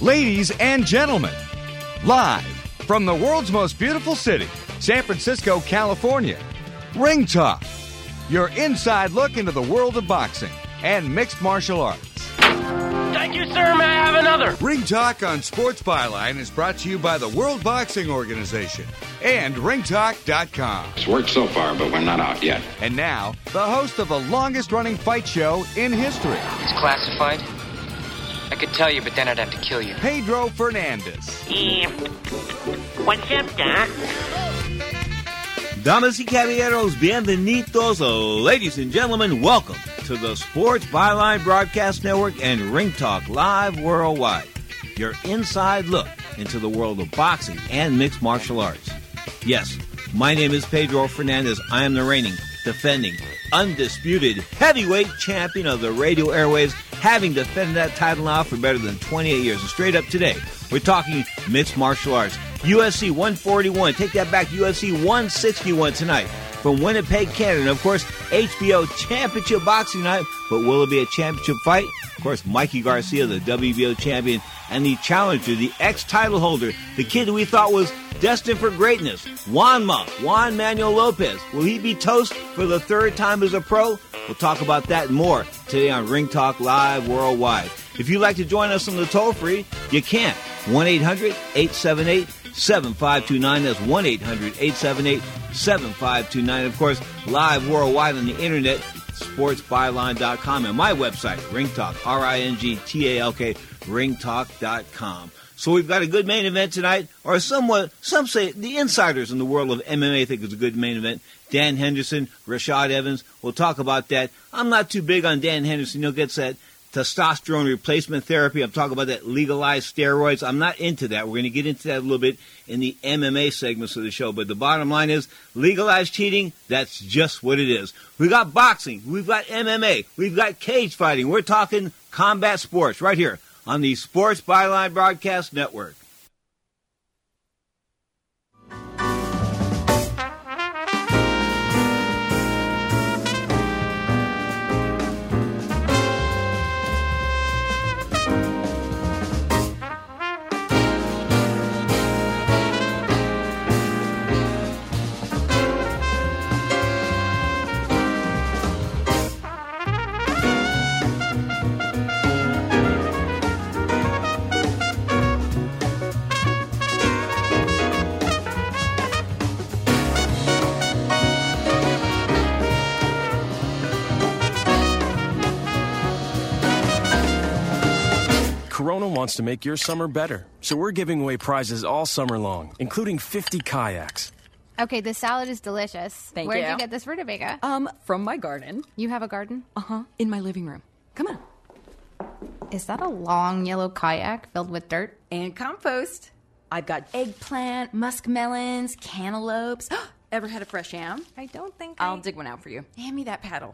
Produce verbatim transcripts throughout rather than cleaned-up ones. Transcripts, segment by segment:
Ladies and gentlemen, live from the world's most beautiful city, San Francisco, California, Ring Talk, your inside look into the world of boxing and mixed martial arts. Thank you, sir. May I have another? Ring Talk on Sports Byline is brought to you by the World Boxing Organization and ring talk dot com. It's worked so far, but we're not out yet. And now, the host of the longest-running fight show in history. It's classified. I could tell you, but then I'd have to kill you. Pedro Fernandez. Uh, what's up, Doc? Damas y caballeros, bienvenidos, ladies and gentlemen, welcome to the Sports Byline Broadcast Network and Ring Talk Live Worldwide, your inside look into the world of boxing and mixed martial arts. Yes, my name is Pedro Fernandez. I am the reigning, defending, undisputed heavyweight champion of the radio airwaves, having defended that title now for better than twenty-eight years. And straight up today, we're talking mixed martial arts. U F C one forty-one, take that back, U F C one sixty-one tonight from Winnipeg, Canada. And of course, H B O Championship Boxing Night, but will it be a championship fight? Of course, Mikey Garcia, the W B O champion, and the challenger, the ex-title holder, the kid that we thought was destined for greatness, Juanma, Juan Manuel Lopez. Will he be toast for the third time as a pro? We'll talk about that and more today on Ring Talk Live Worldwide. If you'd like to join us on the toll-free, you can. one eight hundred eight seven eight seven five two nine. That's one eight hundred eight seven eight seven five two nine. Of course, live worldwide on the internet, sports byline dot com, and my website, Ring Talk, R I N G T A L K, ring talk dot com. So we've got a good main event tonight, or somewhat, some say the insiders in the world of M M A think it's a good main event. Dan Henderson, Rashad Evans, we'll talk about that. I'm not too big on Dan Henderson. He'll get that testosterone replacement therapy. I'm talking about that legalized steroids. I'm not into that. We're going to get into that a little bit in the M M A segments of the show. But the bottom line is legalized cheating, that's just what it is. We've got boxing. We've got M M A. We've got cage fighting. We're talking combat sports right here on the Sports Byline Broadcast Network. Corona wants to make your summer better, so we're giving away prizes all summer long, including fifty kayaks. Okay, this salad is delicious. Thank Where you. did you get this rutabaga? Um, from my garden. You have a garden? Uh-huh, in my living room. Come on. Is that a long yellow kayak filled with dirt? And compost. I've got eggplant, muskmelons, cantaloupes. Ever had a fresh yam? I don't think I'll I... dig one out for you. Hand me that paddle.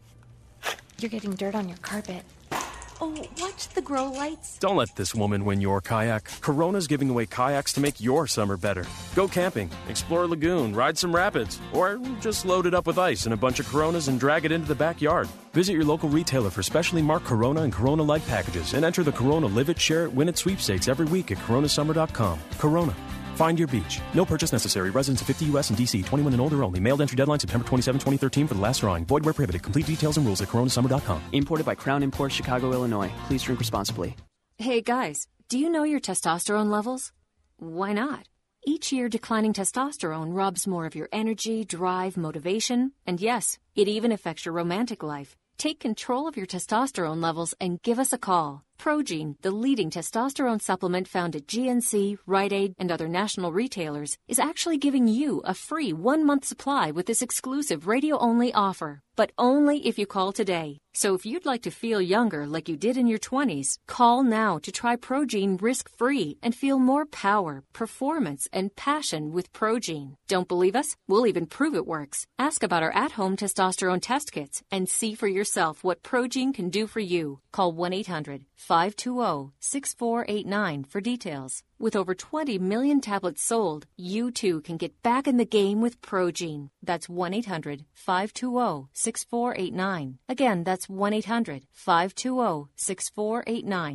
You're getting dirt on your carpet. Oh, watch the grow lights. Don't let this woman win your kayak. Corona's giving away kayaks to make your summer better. Go camping, explore a lagoon, ride some rapids, or just load it up with ice and a bunch of Coronas and drag it into the backyard. Visit your local retailer for specially marked Corona and Corona Light packages and enter the Corona Live It, Share It, Win It sweepstakes every week at corona summer dot com. Corona. Find your beach. No purchase necessary. Residents of fifty U S and D C. twenty-one and older only. Mailed entry deadline September twenty-seventh, twenty thirteen for the last drawing. Void where prohibited. Complete details and rules at corona summer dot com. Imported by Crown Imports, Chicago, Illinois. Please drink responsibly. Hey guys, do you know your testosterone levels? Why not? Each year, declining testosterone robs more of your energy, drive, motivation, and yes, it even affects your romantic life. Take control of your testosterone levels and give us a call. Progene, the leading testosterone supplement found at G N C, Rite Aid, and other national retailers, is actually giving you a free one-month supply with this exclusive radio-only offer. But only if you call today. So if you'd like to feel younger like you did in your twenties, call now to try Progene risk-free and feel more power, performance, and passion with Progene. Don't believe us? We'll even prove it works. Ask about our at-home testosterone test kits and see for yourself what Progene can do for you. Call one eight hundred five two zero six four eight nine for details. With over twenty million tablets sold, you too can get back in the game with Progene. That's one eight hundred five two zero six four eight nine. Again, that's one eight hundred five two zero six four eight nine.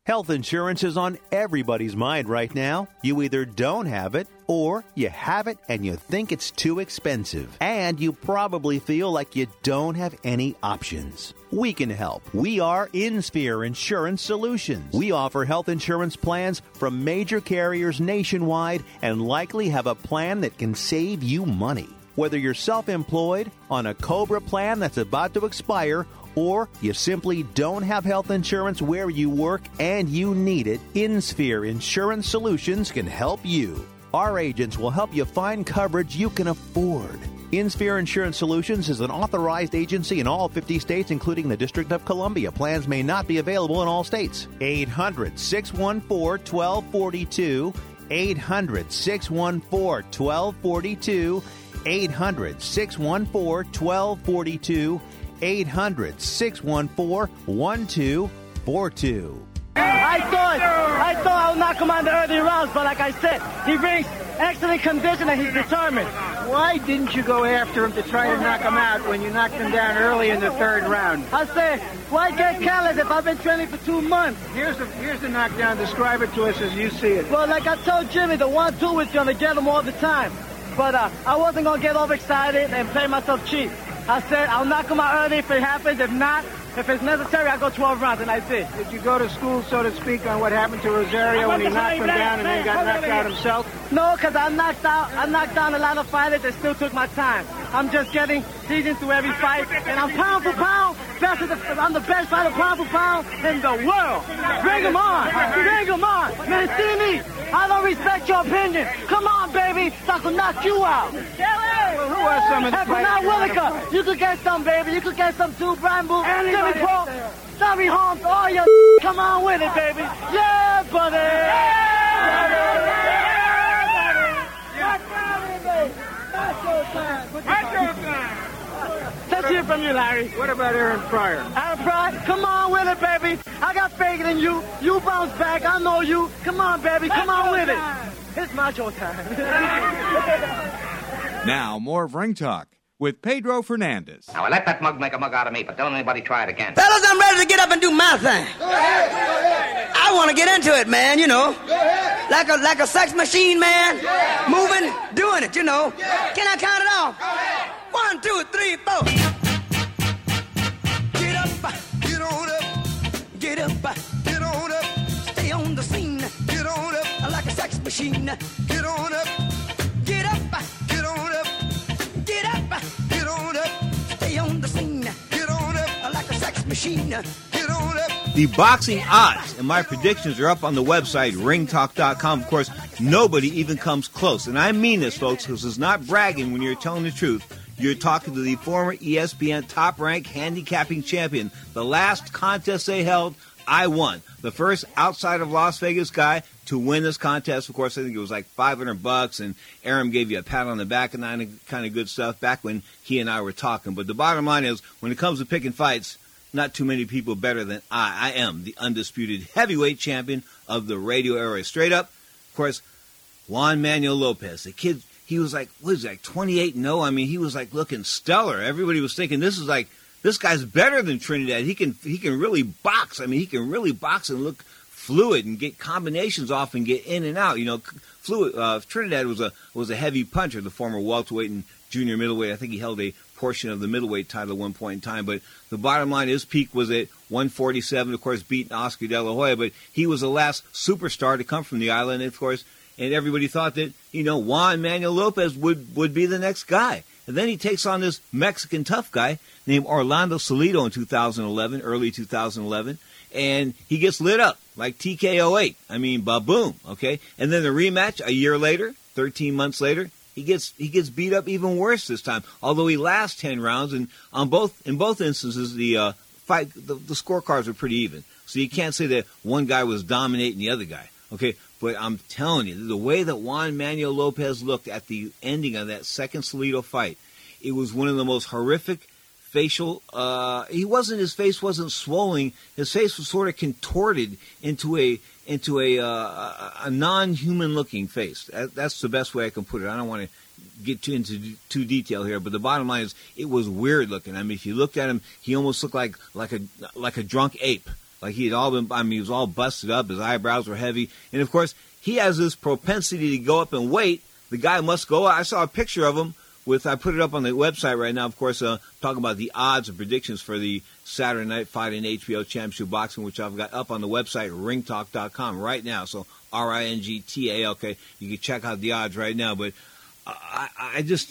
Health insurance is on everybody's mind right now. You either don't have it or you have it and you think it's too expensive. And you probably feel like you don't have any options. We can help. We are InSphere Insurance Solutions. We offer health insurance plans from major carriers nationwide and likely have a plan that can save you money. Whether you're self-employed, on a COBRA plan that's about to expire, or you simply don't have health insurance where you work and you need it, InSphere Insurance Solutions can help you. Our agents will help you find coverage you can afford. InSphere Insurance Solutions is an authorized agency in all fifty states, including the District of Columbia. Plans may not be available in all states. eight hundred, six one four, one two four two. eight hundred, six one four, one two four two. eight hundred, six one four, one two four two. eight hundred, six one four, one two four two. I thought I thought I would knock him on the early rounds, but like I said, he brings excellent condition and he's determined. Why didn't you go after him to try to knock him out when you knocked him down early in the third round? I said, why get careless if I've been training for two months? Here's the here's the knockdown. Describe it to us as you see it. Well, like I told Jimmy, the one two is gonna get him all the time. But uh, I wasn't gonna get overexcited and play myself cheap. I said, I'll knock him out early if it happens. If not, if it's necessary, I'll go twelve rounds, and I did. Did you go to school, so to speak, on what happened to Rosario when he knocked him down and then got knocked out himself? No, because I knocked out, I knocked down a lot of fighters that still took my time. I'm just getting seasoned through every fight, and I'm pound for pound, best of the, I'm the best fighter pound for pound in the world. Bring him on, bring him on. Man, see me, I don't respect your opinion. Come on, baby, I can knock you out. Well, who are some of the fighters? Bernard Williker, you could get some, baby. You could get some too, Brian Boo, Jimmy Paul, Tommy Holmes, all your come on with it, baby. Yeah, buddy. Yeah, buddy. That's your time. That's your time. Let's hear from you, Larry. What about Aaron Pryor? Aaron Pryor, come on with it, baby. I got faith in you. You bounce back. I know you. Come on, baby. Come on with it. It's macho time. Now, more of Ring Talk with Pedro Fernandez. Now, I let that mug make a mug out of me, but don't anybody try it again. Fellas, I'm ready to get up and do my thing. Go ahead, go ahead. I want to get into it, man, you know. Go ahead. Like a like a sex machine, man. Yeah. Moving, doing it, you know. Yeah. Can I count it off? Go ahead. One, two, three, four. Get up, get on up, get up, get on up, stay on the scene. Get on up, like a sex machine. Get on up, get up, get on up, get up, get on up, stay on the scene. Get on up, like a sex machine. Get on up. The boxing odds and my predictions are up on the website, ring talk dot com. Of course, nobody even comes close. And I mean this, folks, because it's not bragging when you're telling the truth. You're talking to the former E S P N top-ranked handicapping champion. The last contest they held, I won. The first outside of Las Vegas guy to win this contest. Of course, I think it was like five hundred bucks, and Aram gave you a pat on the back and that kind of good stuff back when he and I were talking. But the bottom line is, when it comes to picking fights, not too many people better than I. I am the undisputed heavyweight champion of the radio era. Straight up, of course, Juan Manuel Lopez, the kid. He was like, what is that, twenty-eight and oh? I mean, he was like looking stellar. Everybody was thinking, this is like, this guy's better than Trinidad. He can he can really box. I mean, he can really box and look fluid and get combinations off and get in and out. You know, fluid. Uh, Trinidad was a was a heavy puncher, the former welterweight and junior middleweight. I think he held a portion of the middleweight title at one point in time. But the bottom line, his peak was at one forty-seven, of course, beating Oscar De La Hoya. But he was the last superstar to come from the island, and of course. And everybody thought that, you know, Juan Manuel Lopez would, would be the next guy. And then he takes on this Mexican tough guy named Orlando Salido in two thousand eleven, early two thousand eleven. And he gets lit up like T K oh eight. I mean, ba-boom, okay? And then the rematch a year later, thirteen months later, he gets he gets beat up even worse this time. Although he lasts ten rounds, and on both in both instances, the uh, fight the, the scorecards were pretty even. So you can't say that one guy was dominating the other guy, okay? But I'm telling you, the way that Juan Manuel Lopez looked at the ending of that second Salido fight, it was one of the most horrific facial. Uh, he wasn't. His face wasn't swollen. His face was sort of contorted into a into a uh, a, a non-human looking face. That, that's the best way I can put it. I don't want to get too into too detail here, but the bottom line is, it was weird looking. I mean, if you looked at him, he almost looked like like a like a drunk ape. Like he had all been, I mean, he was all busted up. His eyebrows were heavy. And, of course, he has this propensity to go up and wait. The guy must go. I saw a picture of him with, I put it up on the website right now, of course, uh, talking about the odds and predictions for the Saturday Night Fight in H B O Championship Boxing, which I've got up on the website, ring talk dot com, right now. So R I N G T A L K. You can check out the odds right now. But I, I just,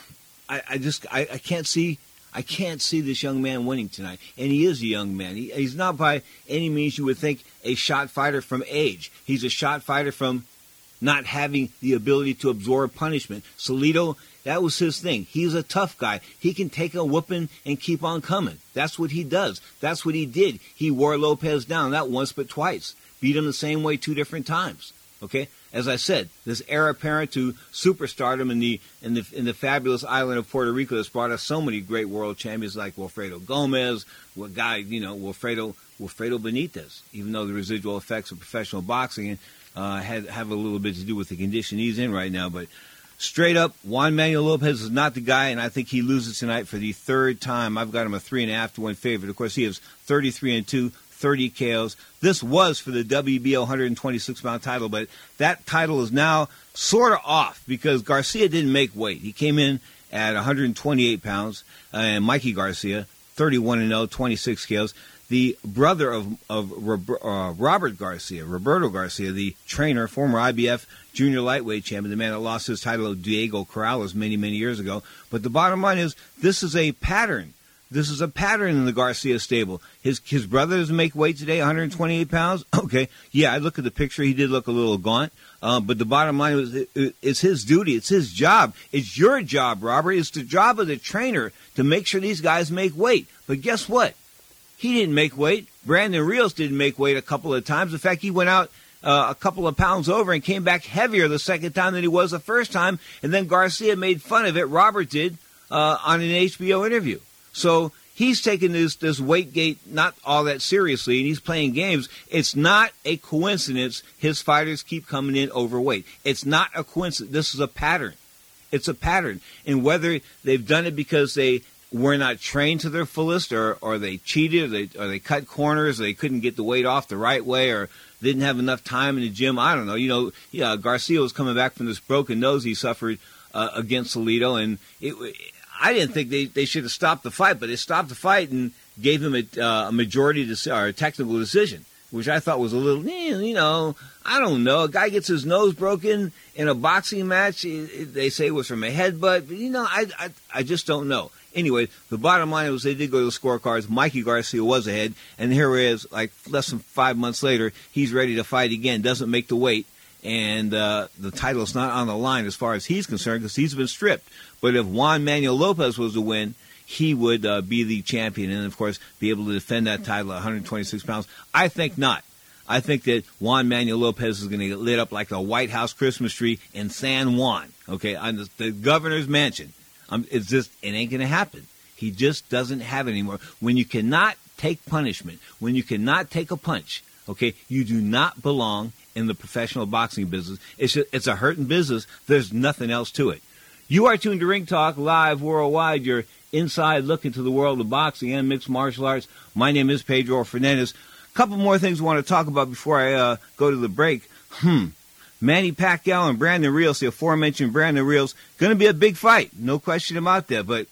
I, I just, I, I can't see, I can't see this young man winning tonight. And he is a young man. He, he's not by any means you would think a shot fighter from age. He's a shot fighter from not having the ability to absorb punishment. Salido, that was his thing. He's a tough guy. He can take a whooping and keep on coming. That's what he does. That's what he did. He wore Lopez down, not once but twice. Beat him the same way two different times. Okay? As I said, this heir apparent to superstardom in the in the in the fabulous island of Puerto Rico that's brought us so many great world champions like Wilfredo Gomez, what guy, you know, Wilfredo Wilfredo Benitez, even though the residual effects of professional boxing uh, had have a little bit to do with the condition he's in right now. But straight up, Juan Manuel Lopez is not the guy, and I think he loses tonight for the third time. I've got him a three and a half to one favorite. Of course, he is thirty-three and two. thirty K Os. This was for the W B O one twenty-six pound title, but that title is now sort of off because Garcia didn't make weight. He came in at one twenty-eight pounds, uh, and Mikey Garcia, thirty-one and oh, twenty-six K Os. The brother of of uh, Robert Garcia, Roberto Garcia, the trainer, former I B F junior lightweight champion, the man that lost his title to Diego Corrales many, many years ago. But the bottom line is this is a pattern. This is a pattern in the Garcia stable. His his brother doesn't make weight today, one twenty-eight pounds. Okay, yeah, I look at the picture. He did look a little gaunt. Uh, but the bottom line is it, it, it's his duty. It's his job. It's your job, Robert. It's the job of the trainer to make sure these guys make weight. But guess what? He didn't make weight. Brandon Rios didn't make weight a couple of times. In fact, he went out uh, a couple of pounds over and came back heavier the second time than he was the first time. And then Garcia made fun of it. Robert did uh, on an H B O interview. So he's taking this, this weight gate not all that seriously, and he's playing games. It's not a coincidence his fighters keep coming in overweight. It's not a coincidence. This is a pattern. It's a pattern. And whether they've done it because they were not trained to their fullest, or, or they cheated, or they, or they cut corners, or they couldn't get the weight off the right way, or didn't have enough time in the gym, I don't know. You know, yeah, Garcia was coming back from this broken nose he suffered uh, against Salido, and it I didn't think they, they should have stopped the fight, but they stopped the fight and gave him a, uh, a majority deci- or a technical decision, which I thought was a little, eh, you know, I don't know. A guy gets his nose broken in a boxing match. It, it, they say it was from a headbutt, but, you know, I, I, I just don't know. Anyway, the bottom line was they did go to the scorecards. Mikey Garcia was ahead, and here he is, like less than five months later, he's ready to fight again, doesn't make the weight, and uh, the title's not on the line as far as he's concerned because he's been stripped. But if Juan Manuel Lopez was to win, he would uh, be the champion and, of course, be able to defend that title at one twenty-six pounds. I think not. I think that Juan Manuel Lopez is going to get lit up like the White House Christmas tree in San Juan, okay, on the, the governor's mansion. Um, it's just, it ain't going to happen. He just doesn't have it anymore. When you cannot take punishment, when you cannot take a punch, okay, you do not belong in the professional boxing business. It's a, it's a hurting business. There's nothing else to it. You are tuned to Ring Talk Live Worldwide, your inside look into the world of boxing and mixed martial arts. My name is Pedro Fernandez. A couple more things I want to talk about before I uh, go to the break. Hmm. Manny Pacquiao and Brandon Rios, the aforementioned Brandon Rios, going to be a big fight. No question about that. But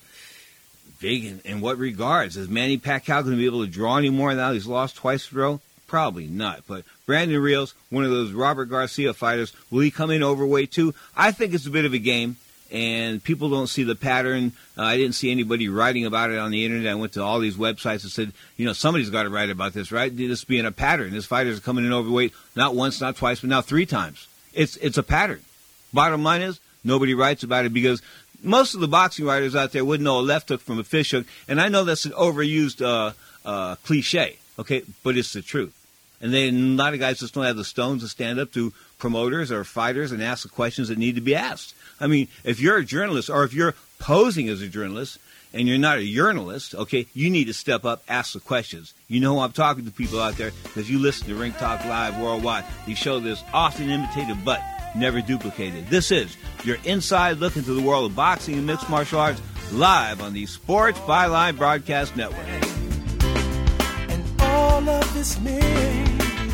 big in, in what regards? Is Manny Pacquiao going to be able to draw anymore now he's lost twice in a row? Probably not. But Brandon Rios, one of those Robert Garcia fighters, will he come in overweight too? I think it's a bit of a game. And people don't see the pattern. Uh, I didn't see anybody writing about it on the Internet. I went to all these websites and said, you know, somebody's got to write about this, right? This being a pattern. This fighters are coming in overweight not once, not twice, but now three times. It's it's a pattern. Bottom line is, nobody writes about it because most of the boxing writers out there wouldn't know a left hook from a fish hook. And I know that's an overused uh, uh, cliche, okay, but it's the truth. And then a lot of guys just don't have the stones to stand up to promoters or fighters and ask the questions that need to be asked. I mean, if you're a journalist or if you're posing as a journalist and you're not a journalist, okay, you need to step up, ask the questions. You know I'm talking to people out there because you listen to Ring Talk Live Worldwide. The show that's often imitated but never duplicated. This is your inside look into the world of boxing and mixed martial arts live on the Sports Byline Broadcast Network. And all of this many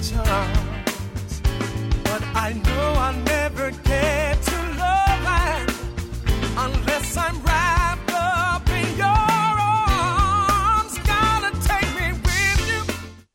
times, but I know I'll never get to love land unless I'm wrapped up in your arms. Gotta take me with you.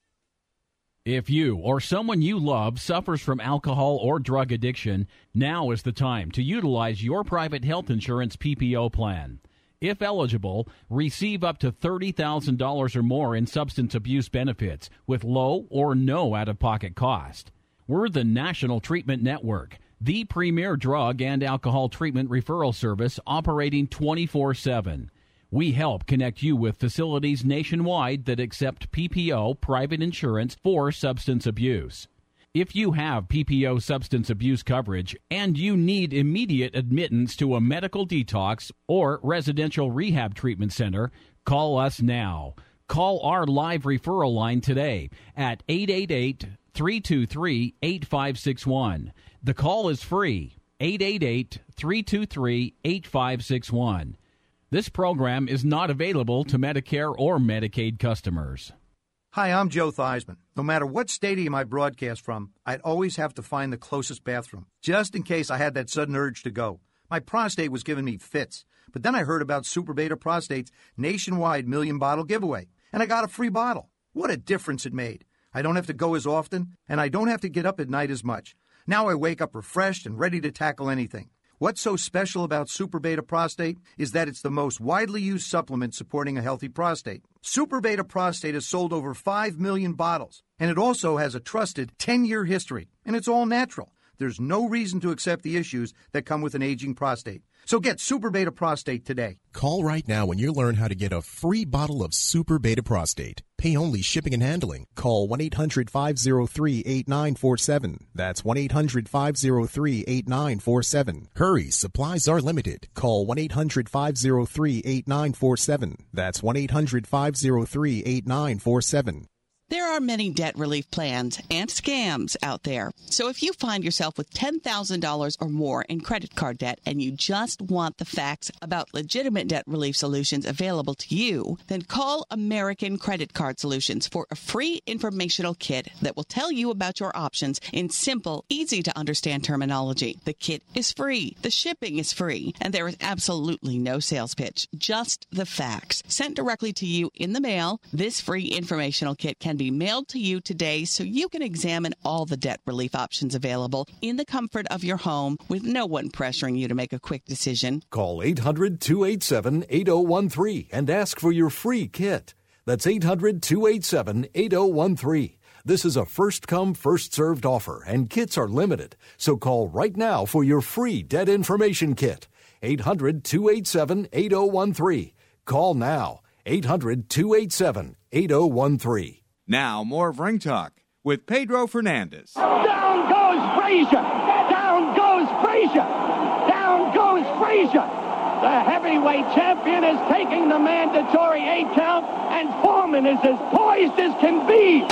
If you or someone you love suffers from alcohol or drug addiction, now is the time to utilize your private health insurance P P O plan. If eligible, receive up to thirty thousand dollars or more in substance abuse benefits with low or no out-of-pocket cost. We're the National Treatment Network, the premier drug and alcohol treatment referral service operating twenty-four seven. We help connect you with facilities nationwide that accept P P O private insurance for substance abuse. If you have P P O substance abuse coverage and you need immediate admittance to a medical detox or residential rehab treatment center, call us now. Call our live referral line today at eight eight eight, three two three, eight five six one. The call is free, eight eight eight, three two three, eight five six one. This program is not available to Medicare or Medicaid customers. Hi, I'm Joe Theismann. No matter what stadium I broadcast from, I'd always have to find the closest bathroom, just in case I had that sudden urge to go. My prostate was giving me fits, but then I heard about Super Beta Prostate's nationwide million-bottle giveaway, and I got a free bottle. What a difference it made. I don't have to go as often, and I don't have to get up at night as much. Now I wake up refreshed and ready to tackle anything. What's so special about Super Beta Prostate is that it's the most widely used supplement supporting a healthy prostate. Super Beta Prostate has sold over five million bottles, and it also has a trusted ten-year history, and it's all natural. There's no reason to accept the issues that come with an aging prostate. So get Super Beta Prostate today. Call right now when you learn how to get a free bottle of Super Beta Prostate. Pay only shipping and handling. Call one eight hundred, five oh three, eight nine four seven. That's one eight hundred, five oh three, eight nine four seven. Hurry, supplies are limited. Call one eight hundred, five oh three, eight nine four seven. That's one eight hundred, five oh three, eight nine four seven. There are many debt relief plans and scams out there. So if you find yourself with ten thousand dollars or more in credit card debt and you just want the facts about legitimate debt relief solutions available to you, then call American Credit Card Solutions for a free informational kit that will tell you about your options in simple, easy-to-understand terminology. The kit is free, the shipping is free, and there is absolutely no sales pitch, just the facts. Sent directly to you in the mail, this free informational kit can be mailed to you today so you can examine all the debt relief options available in the comfort of your home with no one pressuring you to make a quick decision. Call eight hundred, two eight seven, eight oh one three and ask for your free kit. That's eight hundred, two eight seven, eight oh one three. This is a first-come, first-served offer, and kits are limited. So call right now for your free debt information kit. eight hundred, two eight seven, eight oh one three. Call now. eight hundred, two eight seven, eight oh one three. Now, more of Ring Talk with Pedro Fernandez. Down goes Frazier! Down goes Frazier! Down goes Frazier! The heavyweight champion is taking the mandatory eight count, and Foreman is as poised as can be.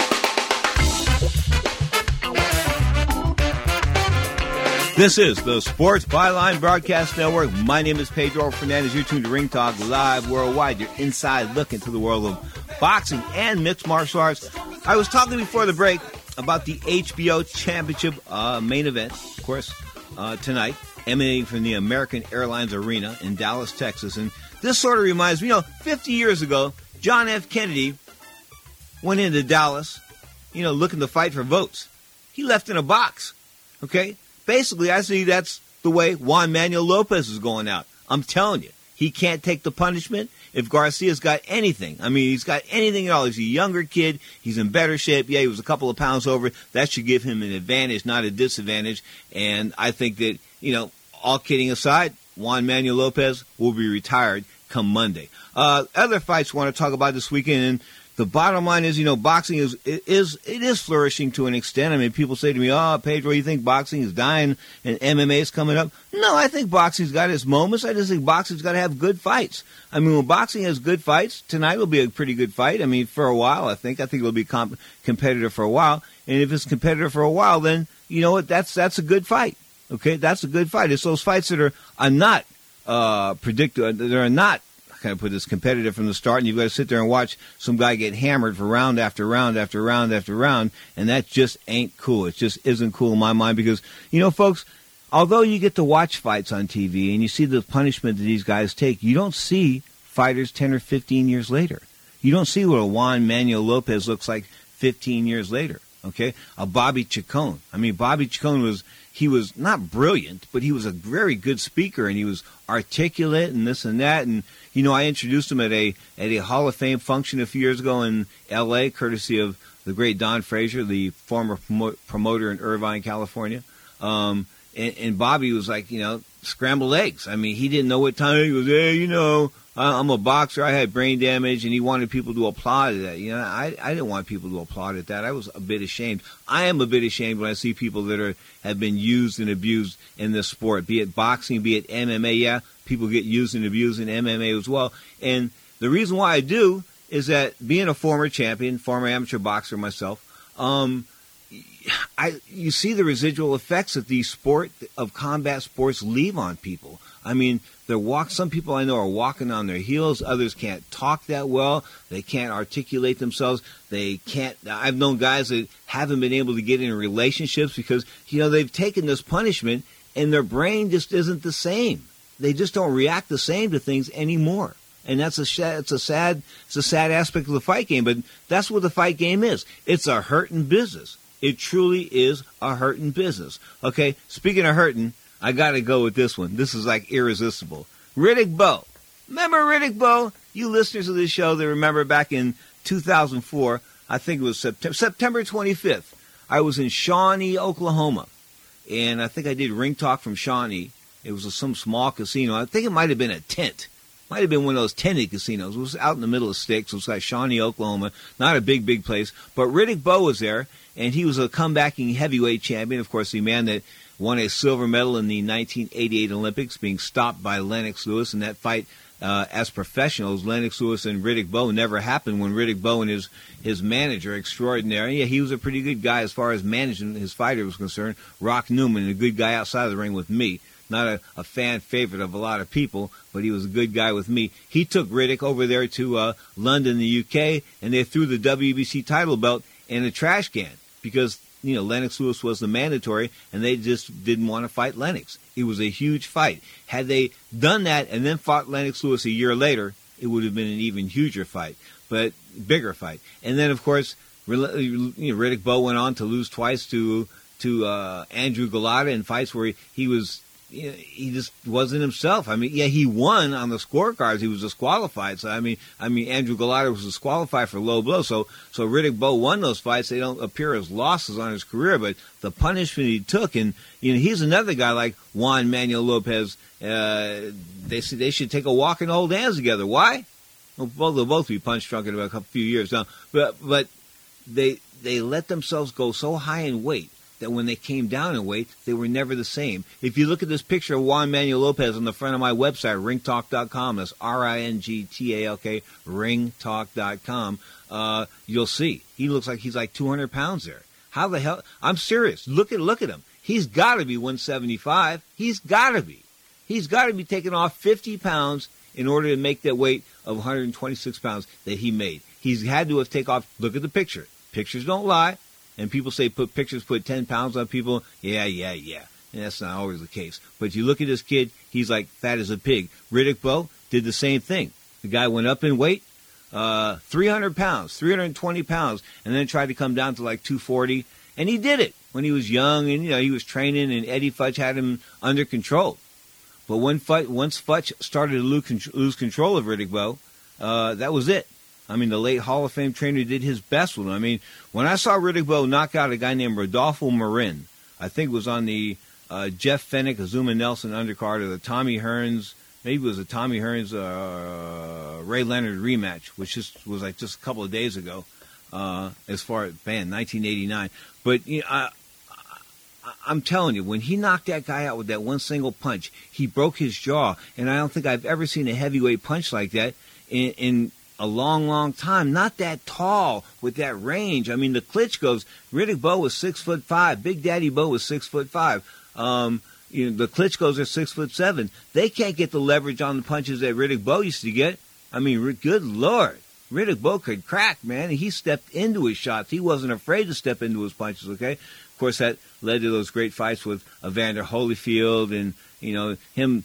This is the Sports Byline Broadcast Network. My name is Pedro Fernandez. You're tuned to Ring Talk Live Worldwide, your inside look into the world of boxing and mixed martial arts. I was talking before the break about the H B O Championship uh, main event, of course, uh, tonight, emanating from the American Airlines Arena in Dallas, Texas. And this sort of reminds me, you know, fifty years ago, John F. Kennedy went into Dallas, you know, looking to fight for votes. He left in a box, okay? Basically, I see that's the way Juan Manuel Lopez is going out. I'm telling you, he can't take the punishment. If Garcia's got anything, I mean, he's got anything at all. He's a younger kid. He's in better shape. Yeah, he was a couple of pounds over. That should give him an advantage, not a disadvantage. And I think that, you know, all kidding aside, Juan Manuel Lopez will be retired come Monday. Uh, other fights I want to talk about this weekend, and the bottom line is, you know, boxing is it is it is flourishing to an extent. I mean, people say to me, "Oh, Pedro, you think boxing is dying and M M A is coming up?" No, I think boxing's got its moments. I just think boxing's got to have good fights. I mean, when boxing has good fights, tonight will be a pretty good fight. I mean, for a while, I think I think it'll be comp- competitive for a while. And if it's competitive for a while, then you know what? That's that's a good fight. Okay, that's a good fight. It's those fights that are are not uh, predictable. That are not kind of put this competitive from the start, and you've got to sit there and watch some guy get hammered for round after round after round after round, and that just ain't cool. It just isn't cool in my mind because, you know, folks, although you get to watch fights on T V and you see the punishment that these guys take, you don't see fighters ten or fifteen years later. You don't see what a Juan Manuel Lopez looks like fifteen years later, okay? A Bobby Chacon. I mean, Bobby Chacon was, he was not brilliant, but he was a very good speaker, and he was articulate and this and that. And, you know, I introduced him at a at a Hall of Fame function a few years ago in L A, courtesy of the great Don Frazier, the former promo- promoter in Irvine, California. Um, and, and Bobby was like, you know, scrambled eggs. I mean, he didn't know what time. He goes, hey, you know, I'm a boxer. I had brain damage, and he wanted people to applaud at that. You know, I, I didn't want people to applaud at that. I was a bit ashamed. I am a bit ashamed when I see people that are have been used and abused in this sport, be it boxing, be it M M A. Yeah, people get used and abused in M M A as well. And the reason why I do is that being a former champion, former amateur boxer myself, um, I you see the residual effects that these sport of combat sports leave on people. I mean, they're walk. Some people I know are walking on their heels. Others can't talk that well. They can't articulate themselves. They can't. I've known guys that haven't been able to get in relationships because, you know, they've taken this punishment and their brain just isn't the same. They just don't react the same to things anymore. And that's a it's a sad it's a sad aspect of the fight game. But that's what the fight game is. It's a hurting business. It truly is a hurting business. Okay. Speaking of hurting, I got to go with this one. This is like irresistible. Riddick Bowe. Remember Riddick Bowe? You listeners of this show that remember back in two thousand four, I think it was September, September twenty-fifth, I was in Shawnee, Oklahoma. And I think I did Ring Talk from Shawnee. It was a, some small casino. I think it might have been a tent. Might have been one of those tented casinos. It was out in the middle of sticks. It was like Shawnee, Oklahoma. Not a big, big place. But Riddick Bowe was there, and he was a comebacking heavyweight champion. Of course, the man that won a silver medal in the nineteen eighty-eight Olympics, being stopped by Lennox Lewis in that fight uh, as professionals. Lennox Lewis and Riddick Bowe never happened when Riddick Bowe and his, his manager extraordinary, yeah, he was a pretty good guy as far as managing his fighter was concerned, Rock Newman, a good guy outside of the ring with me. Not a, a fan favorite of a lot of people, but he was a good guy with me. He took Riddick over there to uh, London, the U K, and they threw the W B C title belt in a trash can because, you know, Lennox Lewis was the mandatory, and they just didn't want to fight Lennox. It was a huge fight. Had they done that and then fought Lennox Lewis a year later, it would have been an even huger fight, but bigger fight. And then, of course, you know, Riddick Bowe went on to lose twice to to uh, Andrew Golota in fights where he, he was. You know, he just wasn't himself. I mean, yeah, he won on the scorecards. He was disqualified. So I mean, I mean, Andrew Golota was disqualified for low blow. So, so Riddick Bowe won those fights. They don't appear as losses on his career, but the punishment he took, and you know, he's another guy like Juan Manuel Lopez. Uh, they said they should take a walk and hold hands together. Why? Well, both they'll both be punch drunk in about a couple, few years now. But but they they let themselves go so high in weight that when they came down in weight, they were never the same. If you look at this picture of Juan Manuel Lopez on the front of my website, ring talk dot com, that's R I N G T A L K, ring talk dot com, uh, you'll see. He looks like he's like two hundred pounds there. How the hell? I'm serious. Look at look at him. He's got to be one seventy-five. He's got to be. He's got to be taking off fifty pounds in order to make that weight of one hundred twenty-six pounds that he made. He's had to have taken off. Look at the picture. Pictures don't lie. And people say put pictures put ten pounds on people. Yeah, yeah, yeah. And that's not always the case. But you look at this kid, he's like fat as a pig. Riddick Bowe did the same thing. The guy went up in weight, uh, three hundred pounds, three hundred twenty pounds, and then tried to come down to like two forty. And he did it when he was young, and you know he was training, and Eddie Futch had him under control. But when Futch, once Futch started to lose, lose control of Riddick Bowe, uh, that was it. I mean, the late Hall of Fame trainer did his best with him. I mean, when I saw Riddick Bowe knock out a guy named Rodolfo Marin, I think it was on the uh, Jeff Fennick, Azuma Nelson undercard, or the Tommy Hearns, maybe it was the Tommy Hearns, uh, Ray Leonard rematch, which just was like just a couple of days ago, uh, as far as, man, nineteen eighty-nine. But, you know, I, I, I'm telling you, when he knocked that guy out with that one single punch, he broke his jaw, and I don't think I've ever seen a heavyweight punch like that in, in a long, long time. Not that tall with that range. I mean, the Klitschko's, Riddick Bowe was six foot five. Big Daddy Bowe was six foot five. Um, you know, the Klitschko's are six foot seven. They can't get the leverage on the punches that Riddick Bowe used to get. I mean, good Lord. Riddick Bowe could crack, man. He stepped into his shots. He wasn't afraid to step into his punches, okay? Of course, that led to those great fights with Evander Holyfield and, you know, him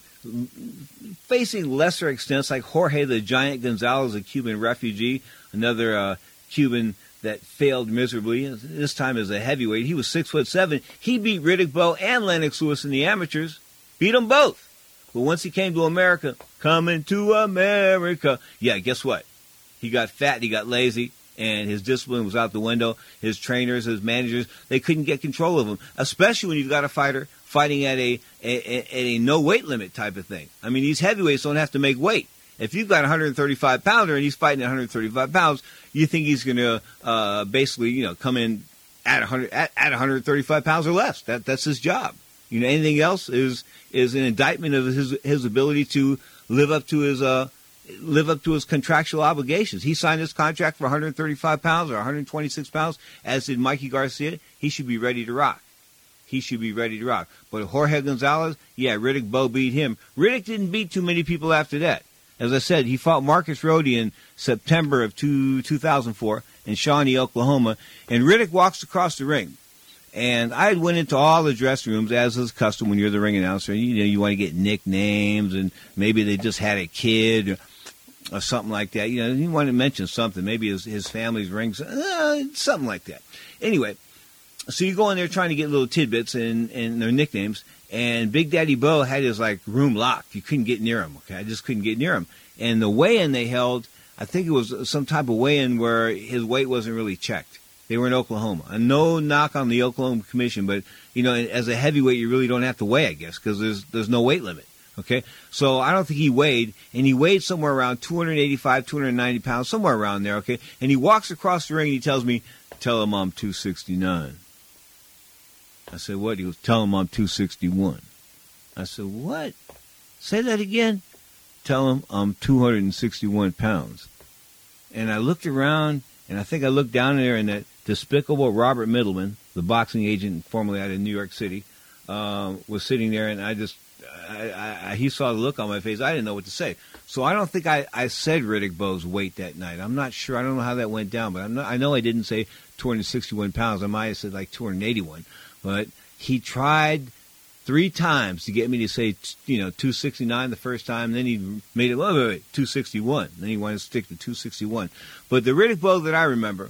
facing lesser extents like Jorge the Giant Gonzalez, a Cuban refugee, another uh, Cuban that failed miserably, this time as a heavyweight. He was six foot seven. He beat Riddick Bowe and Lennox Lewis in the amateurs. Beat them both. But once he came to America, coming to America, yeah, guess what? He got fat, he got lazy, and his discipline was out the window. His trainers, his managers, they couldn't get control of him, especially when you've got a fighter fighting at a, a, at a no-weight limit type of thing. I mean, these heavyweights don't have to make weight. If you've got a one thirty-five pounder and he's fighting at one thirty-five pounds, you think he's going to uh, basically, you know, come in at one hundred at, at one thirty-five pounds or less. That that's his job. You know, anything else is is an indictment of his his ability to live up to his uh live up to his contractual obligations. He signed his contract for one thirty-five pounds or one twenty-six pounds, as did Mikey Garcia. He should be ready to rock. He should be ready to rock. But Jorge Gonzalez, yeah, Riddick Bowe beat him. Riddick didn't beat too many people after that. As I said, he fought Marcus Rhodey in September of two, two thousand four in Shawnee, Oklahoma, and Riddick walks across the ring. And I went into all the dressing rooms, as is custom when you're the ring announcer. You know, you want to get nicknames, and maybe they just had a kid or, or something like that. You know, you want to mention something. Maybe his, his family's rings, uh, something like that. Anyway, so you go in there trying to get little tidbits and, and their nicknames. And Big Daddy Bowe had his, like, room locked. You couldn't get near him, okay? I just couldn't get near him. And the weigh-in they held, I think it was some type of weigh-in where his weight wasn't really checked. They were in Oklahoma. And no knock on the Oklahoma Commission, but, you know, as a heavyweight, you really don't have to weigh, I guess, because there's there's no weight limit, okay? So I don't think he weighed, and he weighed somewhere around two eighty-five, two ninety pounds, somewhere around there, okay? And he walks across the ring, and he tells me, tell him I'm two sixty-nine. I said, what? He goes, tell him I'm two sixty-one. I said, what? Say that again? Tell him I'm two sixty-one pounds. And I looked around, and I think I looked down there, and that despicable Robert Middleman, the boxing agent formerly out of New York City, uh, was sitting there, and I just, I, I, he saw the look on my face. I didn't know what to say. So I don't think I, I said Riddick Bowe's weight that night. I'm not sure. I don't know how that went down, but I'm not, I know I didn't say two sixty-one pounds. I might have said like two eighty-one. But he tried three times to get me to say, you know, two sixty-nine the first time. Then he made it, wait, wait, wait, two sixty-one. Then he wanted to stick to two sixty-one. But the Riddick Bowe that I remember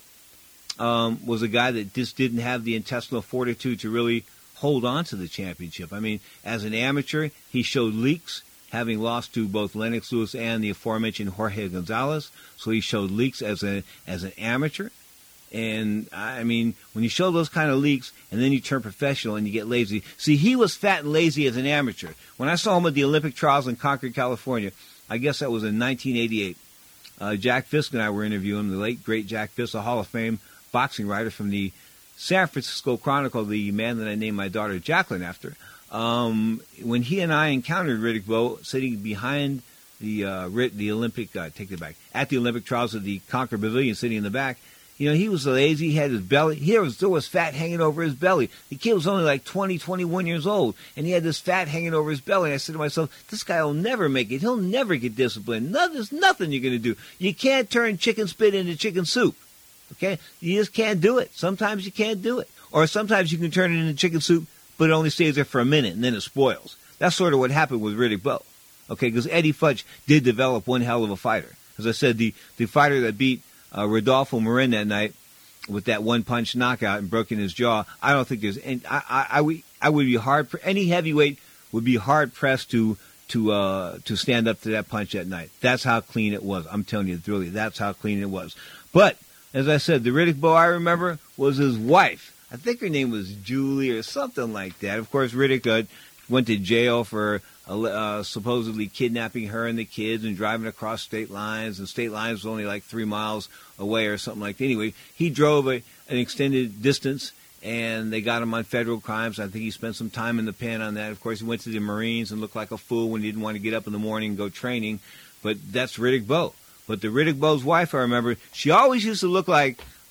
um, was a guy that just didn't have the intestinal fortitude to really hold on to the championship. I mean, as an amateur, he showed leaks, having lost to both Lennox Lewis and the aforementioned Jorge Gonzalez. So he showed leaks as a as an amateur. And, I mean, when you show those kind of leaks and then you turn professional and you get lazy. See, he was fat and lazy as an amateur. When I saw him at the Olympic trials in Concord, California, I guess that was in nineteen eighty-eight, uh, Jack Fisk and I were interviewing him, the late, great Jack Fisk, a Hall of Fame boxing writer from the San Francisco Chronicle, the man that I named my daughter Jacqueline after. Um, when he and I encountered Riddick Bowe sitting behind the uh, the Olympic, uh, take it back, at the Olympic trials of the Concord Pavilion, sitting in the back, you know, he was lazy. He had his belly. Here was, there was fat hanging over his belly. The kid was only like twenty, twenty-one years old, and he had this fat hanging over his belly. And I said to myself, this guy will never make it. He'll never get disciplined. No, there's nothing you're going to do. You can't turn chicken spit into chicken soup, okay? You just can't do it. Sometimes you can't do it. Or sometimes you can turn it into chicken soup, but it only stays there for a minute, and then it spoils. That's sort of what happened with Riddick Bowe, okay? Because Eddie Futch did develop one hell of a fighter. As I said, the, the fighter that beat Uh, Rodolfo Marin that night with that one-punch knockout and broken his jaw. I don't think there's any, I, I, I, would, I would be hard, any heavyweight would be hard-pressed to to uh, to stand up to that punch that night. That's how clean it was. I'm telling you, really, that's how clean it was. But, as I said, the Riddick Bowe I remember was his wife. I think her name was Julie or something like that. Of course, Riddick uh, went to jail for Uh, supposedly kidnapping her and the kids and driving across state lines, and state lines was only like three miles away or something like that. Anyway, he drove a, an extended distance, and they got him on federal crimes. I think he spent some time in the pen on that. Of course, he went to the Marines and looked like a fool when he didn't want to get up in the morning and go training. But that's Riddick Bowe. But the Riddick Bowe's wife, I remember, she always used to look like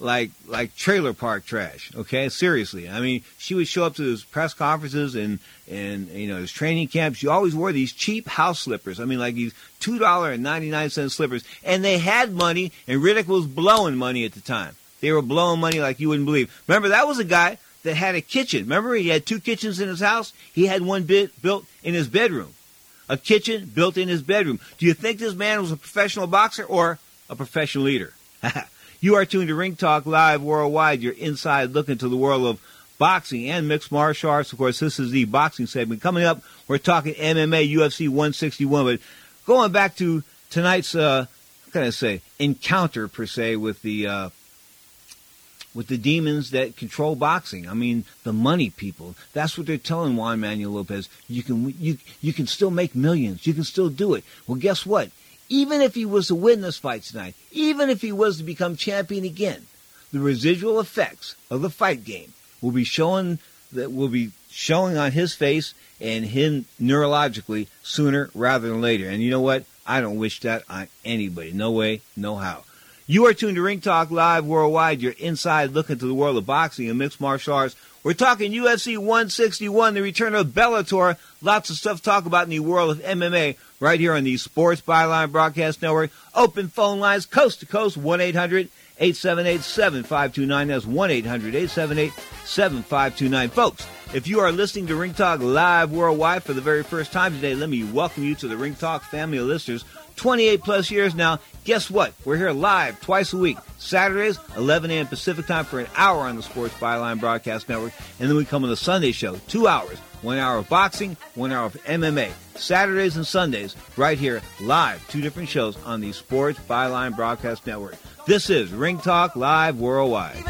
like like trailer park trash. Okay, seriously. I mean, she would show up to his press conferences and and you know his training camps. She always wore these cheap house slippers. I mean, like these two dollar and ninety nine cent slippers. And they had money, and Riddick was blowing money at the time. They were blowing money like you wouldn't believe. Remember, that was a guy that had a kitchen. Remember, he had two kitchens in his house. He had one bit built in his bedroom. A kitchen built in his bedroom. Do you think this man was a professional boxer or a professional eater? You are tuned to Ring Talk Live Worldwide, your inside look into the world of boxing and mixed martial arts. Of course, this is the boxing segment. Coming up, we're talking M M A, U F C one sixty-one. But going back to tonight's, uh, what can I say, encounter, per se, with the uh, with the demons that control boxing. I mean, the money people. That's what they're telling Juan Manuel Lopez. You can you you can still make millions. You can still do it. Well, guess what? Even if he was to win this fight tonight, even if he was to become champion again, the residual effects of the fight game will be showing that will be showing on his face and him neurologically sooner rather than later. And you know what? I don't wish that on anybody. No way, no how. You are tuned to Ring Talk Live Worldwide, your inside look into the world of boxing and mixed martial arts. We're talking U F C one sixty-one, the return of Bellator. Lots of stuff to talk about in the world of M M A right here on the Sports Byline Broadcast Network. Open phone lines coast to coast, one eight hundred eight seven eight seven five two nine. That's one eight hundred eight seven eight seven five two nine. Folks, if you are listening to Ring Talk Live Worldwide for the very first time today, let me welcome you to the Ring Talk family of listeners. twenty-eight plus years now. Guess what? We're here live twice a week. Saturdays, eleven a.m. Pacific time for an hour on the Sports Byline Broadcast Network. And then we come on the Sunday show, two hours. One hour of boxing, one hour of M M A. Saturdays and Sundays, right here, live. Two different shows on the Sports Byline Broadcast Network. This is Ring Talk Live Worldwide.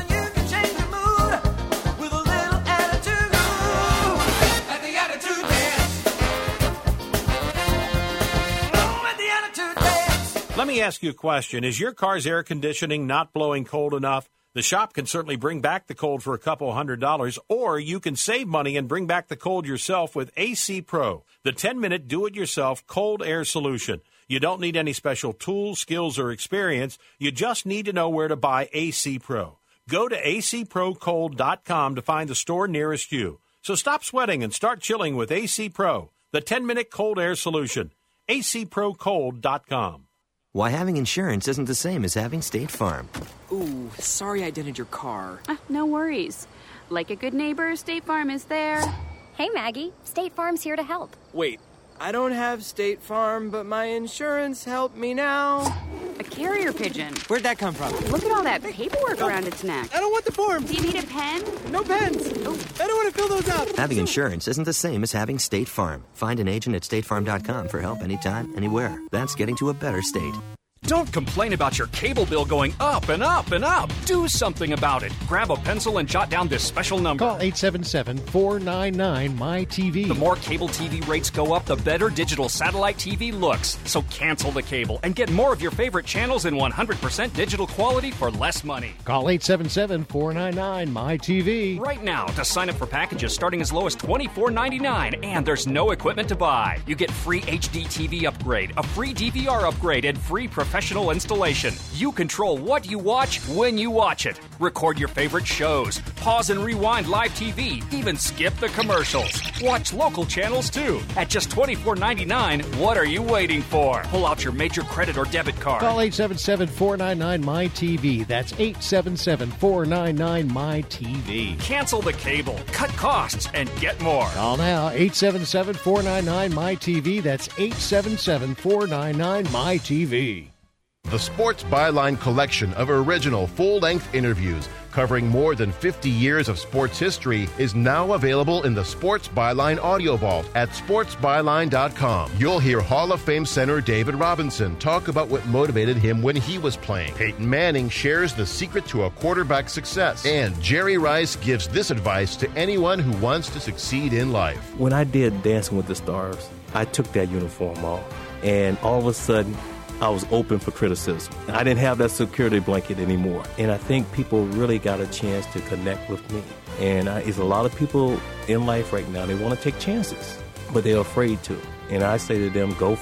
Let me ask you a question. Is your car's air conditioning not blowing cold enough? The shop can certainly bring back the cold for a couple hundred dollars, or you can save money and bring back the cold yourself with A C Pro, the ten-minute do-it-yourself cold air solution. You don't need any special tools, skills, or experience. You just need to know where to buy A C Pro. Go to A C Pro cold dot com to find the store nearest you. So stop sweating and start chilling with A C Pro, the ten-minute cold air solution. A C Pro cold dot com. Why having insurance isn't the same as having State Farm. Ooh, sorry I dented your car. Ah, no worries. Like a good neighbor, State Farm is there. Hey, Maggie. State Farm's here to help. Wait, I don't have State Farm, but my insurance helped me now. A carrier pigeon. Where'd that come from? Look at all that paperwork around its neck. I don't want the form. Do you need a pen? No pens. Oh. I don't want to fill those out. Having insurance isn't the same as having State Farm. Find an agent at state farm dot com for help anytime, anywhere. That's getting to a better state. Don't complain about your cable bill going up and up and up. Do something about it. Grab a pencil and jot down this special number. Call eight seven seven, four nine nine, M Y T V. The more cable T V rates go up, the better digital satellite T V looks. So cancel the cable and get more of your favorite channels in one hundred percent digital quality for less money. Call eight seven seven, four nine nine, M Y T V. Right now to sign up for packages starting as low as twenty-four ninety-nine, and there's no equipment to buy. You get free H D T V upgrade, a free D V R upgrade, and free professional installation. You control what you watch when you watch it. Record your favorite shows. Pause and rewind live T V. Even skip the commercials. Watch local channels too. At just twenty-four ninety-nine, what are you waiting for? Pull out your major credit or debit card. Call eight seven seven, four nine nine, M Y T V. That's eight seven seven, four nine nine, M Y T V. Cancel the cable, cut costs, and get more. Call now, eight seven seven, four nine nine, M Y T V. That's eight seven seven, four nine nine, M Y T V. The Sports Byline collection of original full-length interviews covering more than fifty years of sports history is now available in the Sports Byline Audio Vault at sports byline dot com. You'll hear Hall of Fame center David Robinson talk about what motivated him when he was playing. Peyton Manning shares the secret to a quarterback's success. And Jerry Rice gives this advice to anyone who wants to succeed in life. When I did Dancing with the Stars, I took that uniform off, and all of a sudden, I was open for criticism. I didn't have that security blanket anymore. And I think people really got a chance to connect with me. And I, there's a lot of people in life right now, they want to take chances, but they're afraid to. And I say to them, go for it.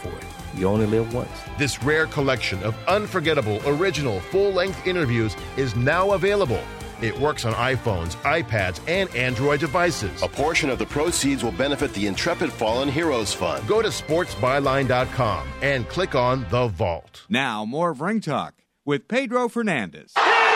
You only live once. This rare collection of unforgettable, original, full-length interviews is now available. It works on iPhones, iPads, and Android devices. A portion of the proceeds will benefit the Intrepid Fallen Heroes Fund. Go to sports byline dot com and click on The Vault. Now, more of Ring Talk with Pedro Fernandez.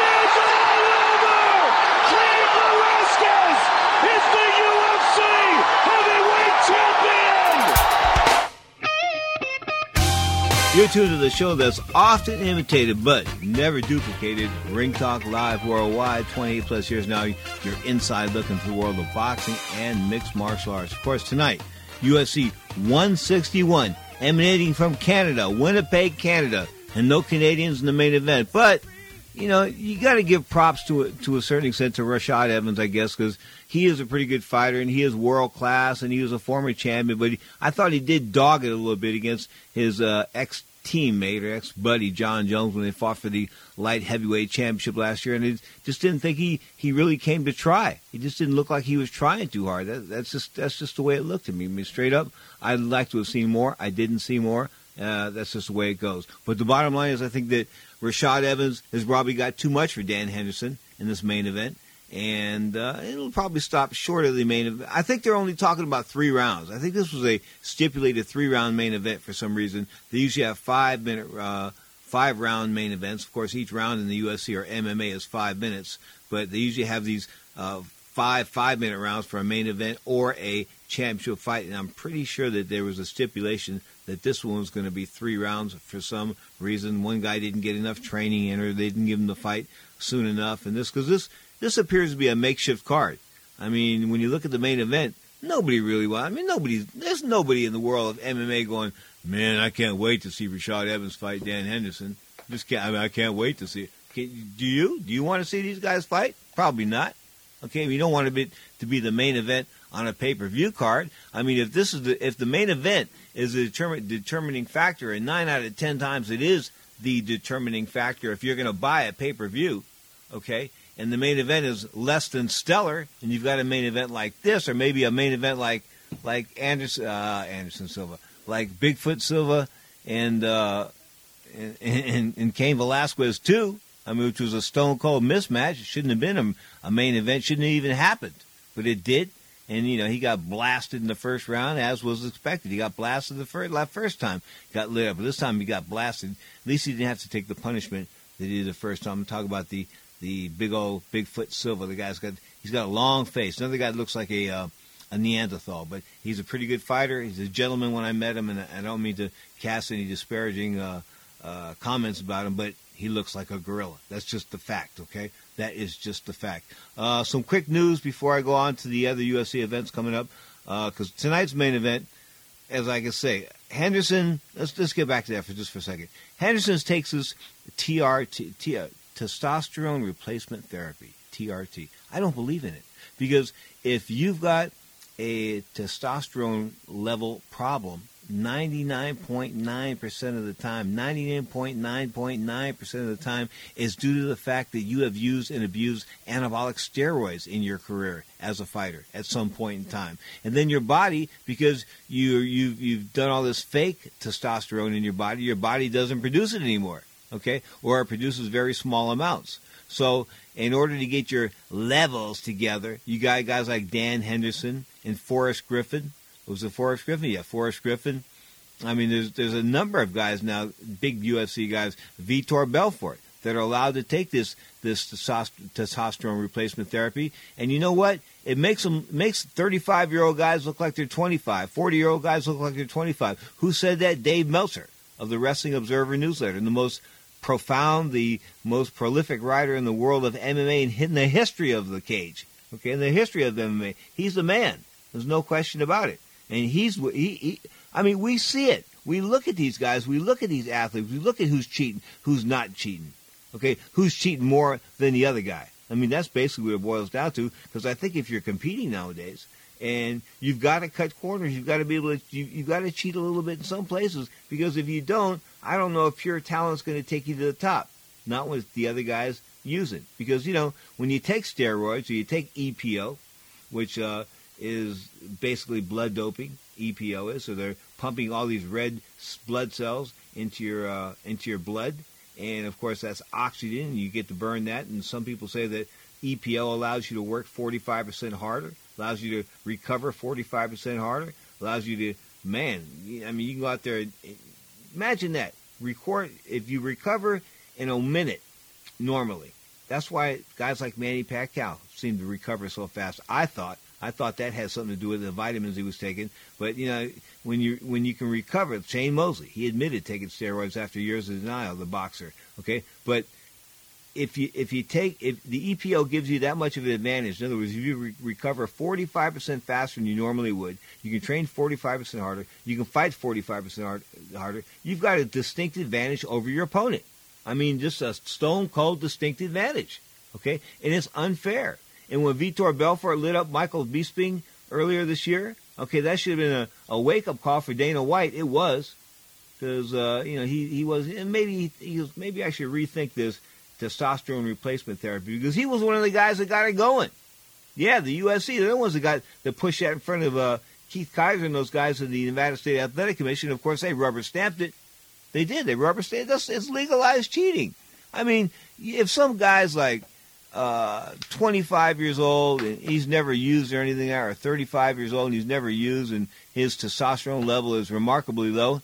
You're tuned to the show that's often imitated but never duplicated. Ring Talk Live worldwide, twenty-eight plus years now. Your inside look into the world of boxing and mixed martial arts. Of course, tonight, U F C one sixty-one, emanating from Canada, Winnipeg, Canada, and no Canadians in the main event. But, you know, you got to give props to a, to a certain extent to Rashad Evans, I guess, because he is a pretty good fighter and he is world class and he was a former champion. But he, I thought he did dog it a little bit against his uh, ex-teammate or ex-buddy John Jones when they fought for the light heavyweight championship last year. And it just didn't think he, he really came to try. He just didn't look like he was trying too hard. That, that's just that's just the way it looked to me. I mean, straight up, I'd like to have seen more. I didn't see more. Uh, that's just the way it goes. But the bottom line is I think that Rashad Evans has probably got too much for Dan Henderson in this main event. And uh, it'll probably stop short of the main event. I think they're only talking about three rounds. I think this was a stipulated three-round main event for some reason. They usually have five-minute, uh, five-round main events. Of course, each round in the U F C or M M A is five minutes. But they usually have these uh, five five-minute rounds for a main event or a championship fight. And I'm pretty sure that there was a stipulation that this one was going to be three rounds for some reason. One guy didn't get enough training in or they didn't give him the fight soon enough. And this, because this, this appears to be a makeshift card. I mean, when you look at the main event, nobody really wants. I mean, nobody. There's nobody in the world of M M A going, man, I can't wait to see Rashad Evans fight Dan Henderson. Just can't. I mean, I can't wait to see it. Okay, do you? Do you want to see these guys fight? Probably not. Okay, you don't want to be to be the main event on a pay-per-view card. I mean, if this is the if the main event is a determin, determining factor, and nine out of ten times it is the determining factor if you're going to buy a pay-per-view, okay, and the main event is less than stellar, and you've got a main event like this, or maybe a main event like like Anderson uh, Anderson Silva, like Bigfoot Silva, and uh, and, and, and Cain Velasquez too. I mean, which was a stone cold mismatch. It shouldn't have been a, a main event. Shouldn't have even happened, but it did. And, you know, he got blasted in the first round, as was expected. He got blasted the first, that first time, got lit up. But this time he got blasted. At least he didn't have to take the punishment that he did the first time. I'm talking about the, the big old Bigfoot Silva. The guy's got he's got a long face. Another guy that looks like a uh, a Neanderthal, but he's a pretty good fighter. He's a gentleman when I met him, and I don't mean to cast any disparaging uh, uh, comments about him, but he looks like a gorilla. That's just the fact, okay? That is just the fact. Uh, some quick news before I go on to the other U F C events coming up, because uh, tonight's main event, as I can say, Henderson, let's, let's get back to that for just for a second. Henderson takes his T R T, T, uh, testosterone replacement therapy, T R T. I don't believe in it, because if you've got a testosterone level problem, ninety-nine point nine percent of the time, ninety-nine point nine nine percent of the time is due to the fact that you have used and abused anabolic steroids in your career as a fighter at some point in time. And then your body, because you, you've, you've done all this fake testosterone in your body, your body doesn't produce it anymore, okay? Or it produces very small amounts. So in order to get your levels together, you got guys like Dan Henderson and Forrest Griffin. Was it Forrest Griffin? Yeah, Forrest Griffin. I mean, there's there's a number of guys now, big U F C guys, Vitor Belfort, that are allowed to take this this testosterone replacement therapy. And you know what? It makes them makes thirty-five-year-old guys look like they're twenty-five, forty-year-old guys look like they're twenty-five. Who said that? Dave Meltzer of the Wrestling Observer newsletter, and the most profound, the most prolific writer in the world of M M A and in the history of the cage. Okay, in the history of M M A, he's the man. There's no question about it. And he's, he, he, I mean, we see it. We look at these guys. We look at these athletes. We look at who's cheating, who's not cheating. Okay, who's cheating more than the other guy. I mean, that's basically what it boils down to. Because I think if you're competing nowadays, and you've got to cut corners, you've got to be able to, you, you've got to cheat a little bit in some places. Because if you don't, I don't know if pure talent's going to take you to the top. Not with the other guys using. Because, you know, when you take steroids or you take E P O, which uh, is basically blood doping, E P O is. So they're pumping all these red blood cells into your uh, into your blood, and of course that's oxygen. You get to burn that, and some people say that E P O allows you to work forty-five percent harder, allows you to recover forty-five percent harder, allows you to, man, I mean, you can go out there, imagine that, record, if you recover in a minute normally. That's why guys like Manny Pacquiao seem to recover so fast. I thought, I thought that had something to do with the vitamins he was taking, but you know, when you when you can recover, Shane Mosley, he admitted taking steroids after years of denial, the boxer, okay, but If you if you take if the E P O gives you that much of an advantage, in other words, if you re- recover forty-five percent faster than you normally would, you can train forty-five percent harder, you can fight forty-five percent hard, harder, you've got a distinct advantage over your opponent. I mean, just a stone cold distinct advantage, okay? And it's unfair. And when Vitor Belfort lit up Michael Bisping earlier this year, okay, that should have been a, a wake up call for Dana White. It was, because uh, you know he he was, and maybe he was, maybe I should rethink this testosterone replacement therapy, because he was one of the guys that got it going. Yeah, the U F C, they're the ones that got the push that in front of uh, Keith Kaiser and those guys in the Nevada State Athletic Commission. Of course, they rubber stamped it. They did. They rubber stamped it. It's legalized cheating. I mean, if some guy's like uh, twenty-five years old and he's never used or anything, or thirty-five years old and he's never used, and his testosterone level is remarkably low,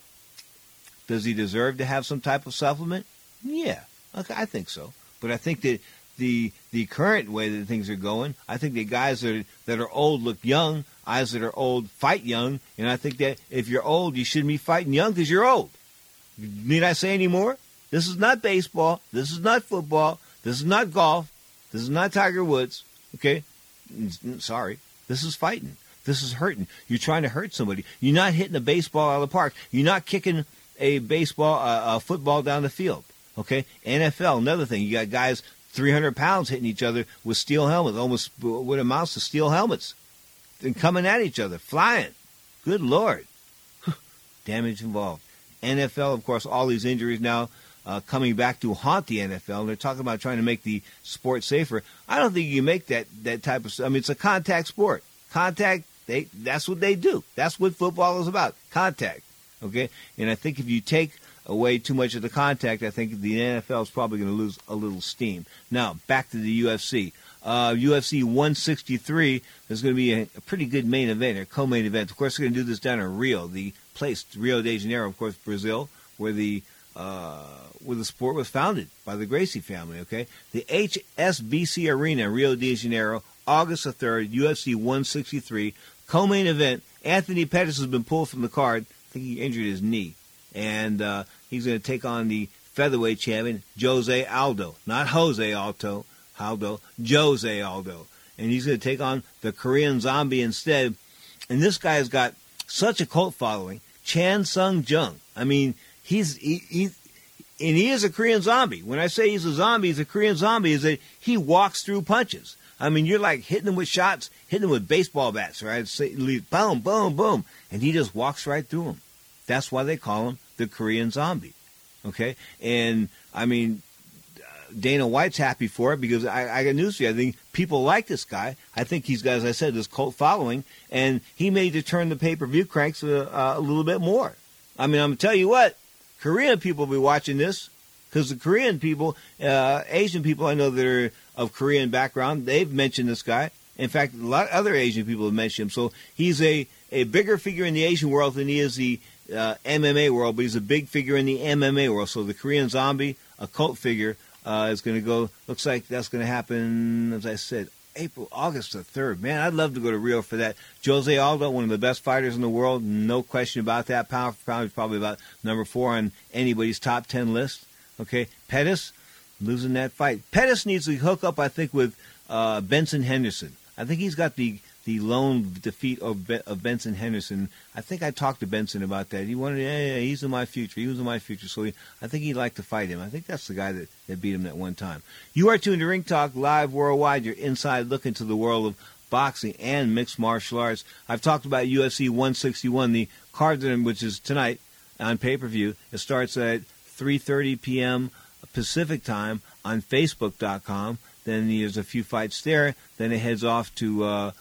does he deserve to have some type of supplement? Yeah. Okay, I think so, but I think that the the current way that things are going, I think that guys that are, that are old look young, guys that are old fight young, and I think that if you're old, you shouldn't be fighting young because you're old. Need I say any more? This is not baseball. This is not football. This is not golf. This is not Tiger Woods. Okay, sorry. This is fighting. This is hurting. You're trying to hurt somebody. You're not hitting a baseball out of the park. You're not kicking a baseball, uh, a football down the field. Okay, N F L, another thing. You got guys three hundred pounds hitting each other with steel helmets, almost what amounts to steel helmets, and coming at each other, flying. Good Lord. Damage involved. N F L, of course, all these injuries now uh, coming back to haunt the N F L. And they're talking about trying to make the sport safer. I don't think you can make that, that type of – I mean, it's a contact sport. Contact, they that's what they do. That's what football is about, contact. Okay? And I think if you take – away too much of the contact, I think the N F L is probably going to lose a little steam. Now, back to the U F C. Uh, U F C one sixty-three, there's going to be a, a pretty good main event, or co-main event. Of course, they're going to do this down in Rio, the place, Rio de Janeiro, of course, Brazil, where the uh, where the sport was founded by the Gracie family, okay? The H S B C Arena, Rio de Janeiro, August the third, U F C one sixty-three, co-main event. Anthony Pettis has been pulled from the card. I think he injured his knee. And uh, he's going to take on the featherweight champion, Jose Aldo. Not Jose Aldo, Aldo, Jose Aldo. And he's going to take on the Korean Zombie instead. And this guy has got such a cult following, Chan Sung Jung. I mean, he's he, he and he is a Korean Zombie. When I say he's a zombie, he's a Korean Zombie, is that he walks through punches. I mean, you're like hitting him with shots, hitting him with baseball bats, right? Say, boom, boom, boom. And he just walks right through them. That's why they call him the Korean Zombie, okay? And, I mean, Dana White's happy for it because I, I got news for you. I think people like this guy. I think he's got, as I said, this cult following, and he may turn the pay-per-view cranks a, a little bit more. I mean, I'm going to tell you what, Korean people will be watching this because the Korean people, uh, Asian people I know that are of Korean background, they've mentioned this guy. In fact, a lot of other Asian people have mentioned him. So he's a, a bigger figure in the Asian world than he is the Uh, M M A world, but he's a big figure in the M M A world. So the Korean Zombie, a cult figure, uh, is going to go, looks like that's going to happen, as I said, April, August the third. Man, I'd love to go to Rio for that. Jose Aldo, one of the best fighters in the world, no question about that. Pound for pound, he's probably about number four on anybody's top ten list. Okay, Pettis, losing that fight. Pettis needs to hook up, I think, with uh, Benson Henderson. I think he's got the the lone defeat of, Be- of Benson Henderson. I think I talked to Benson about that. He wanted, yeah, yeah, he's in my future. He was in my future. So he, I think he'd like to fight him. I think that's the guy that, that beat him that one time. You are tuned to Ring Talk Live Worldwide, your inside look into the world of boxing and mixed martial arts. I've talked about U F C one sixty-one, the card, which is tonight on pay-per-view. It starts at three thirty p.m. Pacific time on Facebook dot com. Then there's a few fights there. Then it heads off to... Uh,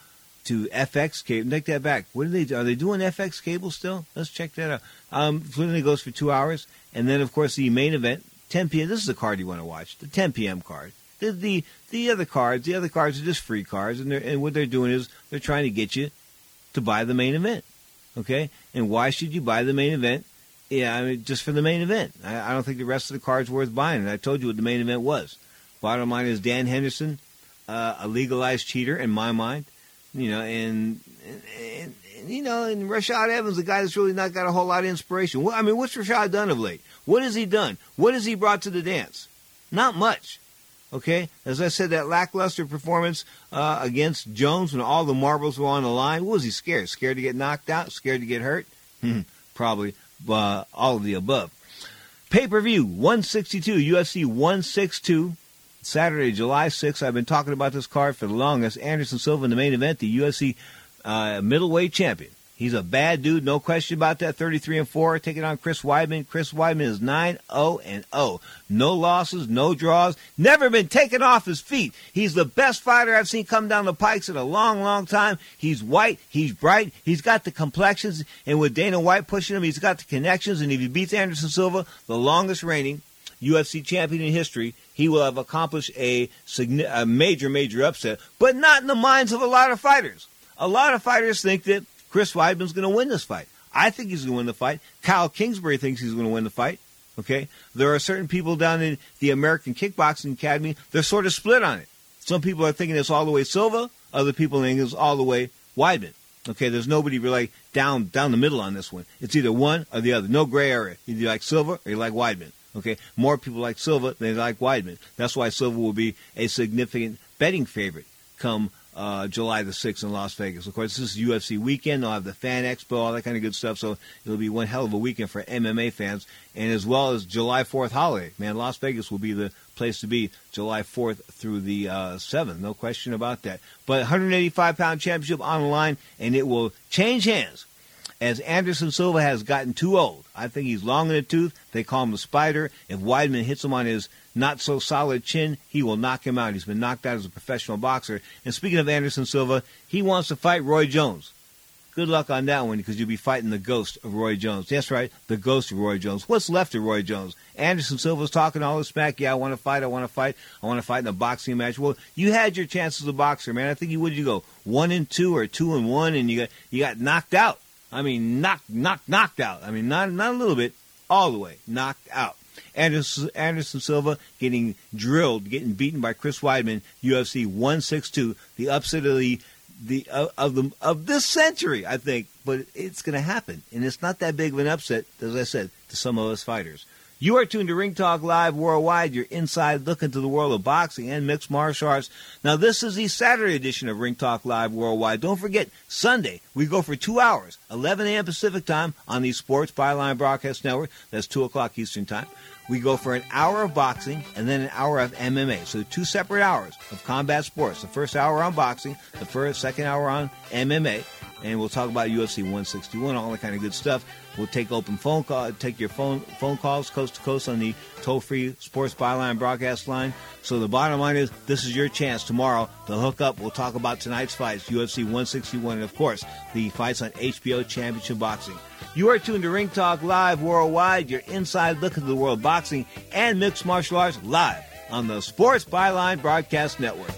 to F X cable. Take that back. What are they do? Are they doing F X cable still? Let's check that out. Um, Fluently goes for two hours. And then, of course, the main event, ten p.m. This is the card you want to watch, the ten p.m. card. The, the the other cards, the other cards are just free cards, and, and what they're doing is they're trying to get you to buy the main event, okay? And why should you buy the main event? Yeah, I mean, just for the main event. I, I don't think the rest of the cards are worth buying, and I told you what the main event was. Bottom line is Dan Henderson, uh, a legalized cheater in my mind, you know, and, and, and, and you know, and Rashad Evans, a guy that's really not got a whole lot of inspiration. Well, I mean, what's Rashad done of late? What has he done? What has he brought to the dance? Not much. Okay, as I said, that lackluster performance uh, against Jones when all the marbles were on the line. What was he scared? Scared to get knocked out? Scared to get hurt? Probably uh, all of the above. Pay-per-view, one sixty-two, U F C one sixty-two, Saturday, July sixth. I've been talking about this card for the longest. Anderson Silva in the main event, the U F C uh, middleweight champion. He's a bad dude, no question about that. thirty-three and four, taking on Chris Weidman. Chris Weidman is nine oh and oh. No losses, no draws, never been taken off his feet. He's the best fighter I've seen come down the pikes in a long, long time. He's white, he's bright, he's got the complexions, and with Dana White pushing him, he's got the connections, and if he beats Anderson Silva, the longest reigning U F C champion in history, he will have accomplished a, a major, major upset, but not in the minds of a lot of fighters. A lot of fighters think that Chris Weidman's going to win this fight. I think he's going to win the fight. Kyle Kingsbury thinks he's going to win the fight. Okay? There are certain people down in the American Kickboxing Academy, they're sort of split on it. Some people are thinking it's all the way Silva. Other people think it's all the way Weidman. Okay? There's nobody really like down down the middle on this one. It's either one or the other. No gray area. Either you like Silva or you like Weidman. Okay? More people like Silva than they like Weidman. That's why Silva will be a significant betting favorite come Uh, July the sixth in Las Vegas. Of course, this is U F C weekend. They'll have the Fan Expo, all that kind of good stuff. So it'll be one hell of a weekend for M M A fans. And as well as July fourth holiday. Man, Las Vegas will be the place to be July fourth through the uh, seventh. No question about that. But one eighty-five pound championship on the line, and it will change hands as Anderson Silva has gotten too old. I think he's long in the tooth. They call him the Spider. If Weidman hits him on his not-so-solid chin, he will knock him out. He's been knocked out as a professional boxer. And speaking of Anderson Silva, he wants to fight Roy Jones. Good luck on that one, because you'll be fighting the ghost of Roy Jones. That's right, the ghost of Roy Jones. What's left of Roy Jones? Anderson Silva's talking all this smack. Yeah, I want to fight, I want to fight, I want to fight in a boxing match. Well, you had your chance as a boxer, man. I think you would you go one and two or two and one, and you got you got knocked out. I mean, knocked, knocked, knocked out. I mean, not not a little bit, all the way, knocked out. Anderson, Anderson Silva getting drilled, getting beaten by Chris Weidman, U F C one sixty-two, the upset of the the uh, of the of this century, I think. But it's going to happen, and it's not that big of an upset, as I said, to some of us fighters. You are tuned to Ring Talk Live Worldwide, your inside look into the world of boxing and mixed martial arts. Now, this is the Saturday edition of Ring Talk Live Worldwide. Don't forget, Sunday, we go for two hours, eleven a.m. Pacific time on the Sports Byline Broadcast Network. That's two o'clock Eastern time. We go for an hour of boxing and then an hour of M M A. So two separate hours of combat sports. The first hour on boxing, the first, second hour on M M A. And we'll talk about U F C one sixty-one, all that kind of good stuff. We'll take open phone call, take your phone phone calls coast to coast on the toll-free Sports Byline broadcast line. So the bottom line is, this is your chance tomorrow to hook up. We'll talk about tonight's fights, U F C one sixty-one, and of course, the fights on H B O Championship Boxing. You are tuned to Ring Talk Live Worldwide, your inside look into the world of boxing and mixed martial arts, live on the Sports Byline Broadcast Network.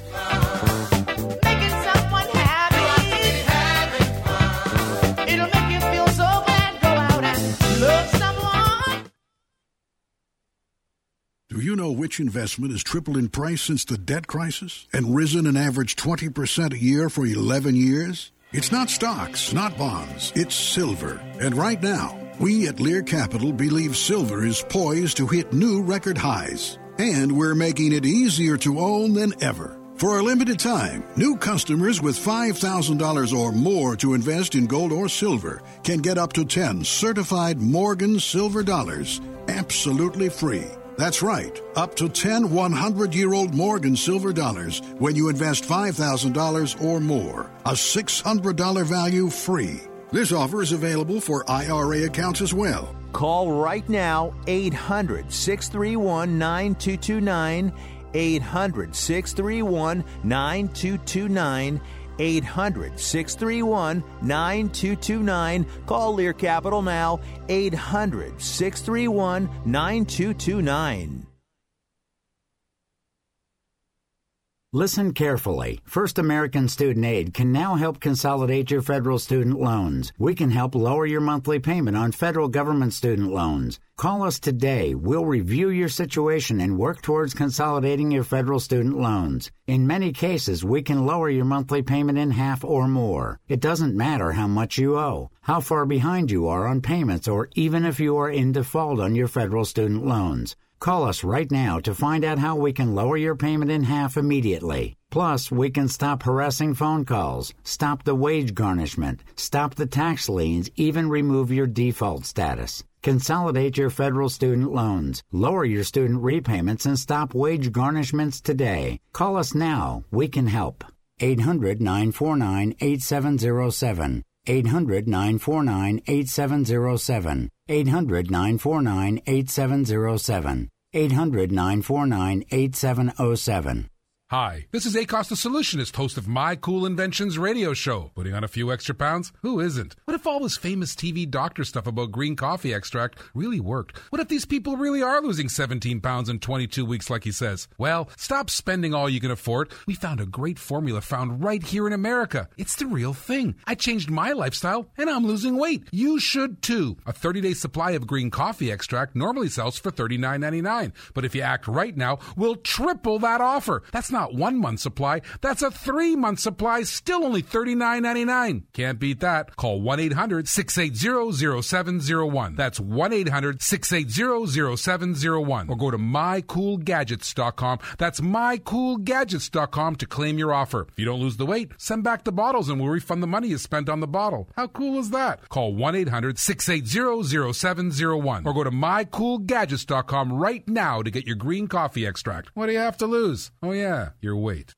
Do you know which investment has tripled in price since the debt crisis and risen an average twenty percent a year for eleven years? It's not stocks, not bonds, it's silver. And right now, we at Lear Capital believe silver is poised to hit new record highs. And we're making it easier to own than ever. For a limited time, new customers with five thousand dollars or more to invest in gold or silver can get up to ten certified Morgan silver dollars absolutely free. That's right, up to ten hundred-year-old Morgan silver dollars when you invest five thousand dollars or more. A six hundred dollars value free. This offer is available for I R A accounts as well. Call right now, eight hundred, six three one, nine two two nine, eight hundred, six three one, nine two two nine, eight hundred, six three one, nine two two nine. Call Lear Capital now, eight hundred, six three one, nine two two nine. Listen carefully. First American Student Aid can now help consolidate your federal student loans. We can help lower your monthly payment on federal government student loans. Call us today. We'll review your situation and work towards consolidating your federal student loans. In many cases, we can lower your monthly payment in half or more. It doesn't matter how much you owe, how far behind you are on payments, or even if you are in default on your federal student loans. Call us right now to find out how we can lower your payment in half immediately. Plus, we can stop harassing phone calls, stop the wage garnishment, stop the tax liens, even remove your default status. Consolidate your federal student loans, lower your student repayments, and stop wage garnishments today. Call us now. We can help. eight hundred, nine four nine, eight seven zero seven. eight hundred, nine four nine, eight seven zero seven. eight hundred, nine four nine, eight seven zero seven. eight hundred, nine four nine, eight seven zero seven. Hi, this is Acos the Solutionist, host of My Cool Inventions radio show. Putting on a few extra pounds? Who isn't? What if all this famous T V doctor stuff about green coffee extract really worked? What if these people really are losing seventeen pounds in twenty-two weeks like he says? Well, stop spending all you can afford. We found a great formula found right here in America. It's the real thing. I changed my lifestyle and I'm losing weight. You should too. A thirty-day supply of green coffee extract normally sells for thirty-nine ninety-nine. But if you act right now, we'll triple that offer. That's not one month supply, that's a three month supply, still only thirty-nine ninety-nine. Can't beat that. Call one eight hundred, six eight zero, zero seven zero one. That's one eight hundred, six eight zero, zero seven zero one. Or go to my cool gadgets dot com. That's my cool gadgets dot com to claim your offer. If you don't lose the weight, send back the bottles and we'll refund the money you spent on the bottle. How cool is that? Call one eight hundred, six eight zero, zero seven zero one. Or go to my cool gadgets dot com right now to get your green coffee extract. What do you have to lose? Oh yeah, your weight.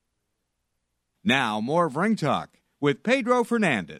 Now, more of Ring Talk with Pedro Fernandez.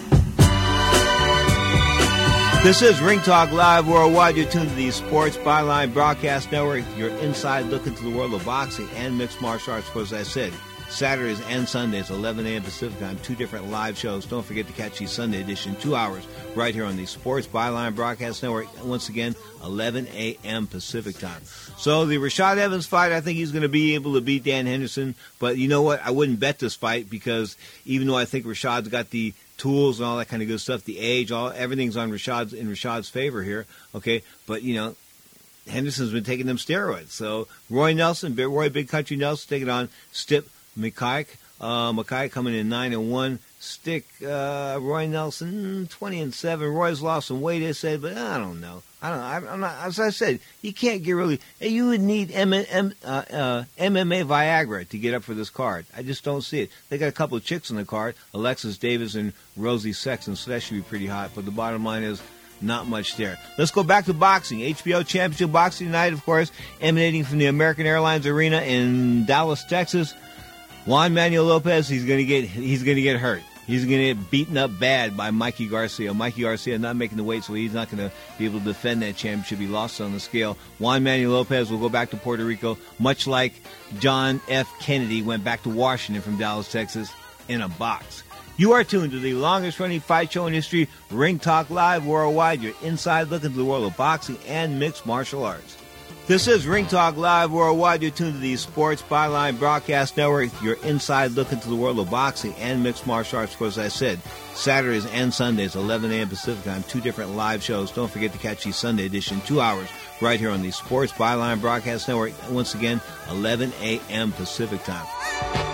This is Ring Talk Live Worldwide. You're tuned to the Sports Byline Broadcast Network, your inside look into the world of boxing and mixed martial arts. As I said, Saturdays and Sundays, eleven a.m. Pacific Time, two different live shows. Don't forget to catch the Sunday edition, two hours, right here on the Sports Byline Broadcast Network. Once again, eleven a.m. Pacific Time. So the Rashad Evans fight, I think he's going to be able to beat Dan Henderson. But you know what? I wouldn't bet this fight because even though I think Rashad's got the tools and all that kind of good stuff, the age, all everything's on Rashad's in Rashad's favor here. Okay, but you know, Henderson's been taking them steroids. So Roy Nelson, Roy Big Country Nelson, taking on Stipe Miocic. Uh, Miocic coming in nine and one. Stick uh, Roy Nelson twenty and seven. Roy's lost some weight, they said, but I don't know. I don't know. I'm not. As I said, you can't get really. You would need M- M- uh, uh, M M A Viagra to get up for this card. I just don't see it. They got a couple of chicks on the card, Alexis Davis and Rosie Sexton, so that should be pretty hot. But the bottom line is, not much there. Let's go back to boxing. H B O Championship Boxing tonight, of course, emanating from the American Airlines Arena in Dallas, Texas. Juan Manuel Lopez, he's going to get he's going to get hurt. He's going to get beaten up bad by Mikey Garcia. Mikey Garcia not making the weight, so he's not going to be able to defend that championship. He lost on the scale. Juan Manuel Lopez will go back to Puerto Rico, much like John F. Kennedy went back to Washington from Dallas, Texas, in a box. You are tuned to the longest-running fight show in history, Ring Talk Live Worldwide, your inside look into the world of boxing and mixed martial arts. This is Ring Talk Live Worldwide. You're tuned to the Sports Byline Broadcast Network, your inside look into the world of boxing and mixed martial arts. As I said, Saturdays and Sundays, eleven a.m. Pacific Time, two different live shows. Don't forget to catch the Sunday edition, two hours, right here on the Sports Byline Broadcast Network. Once again, eleven a.m. Pacific Time.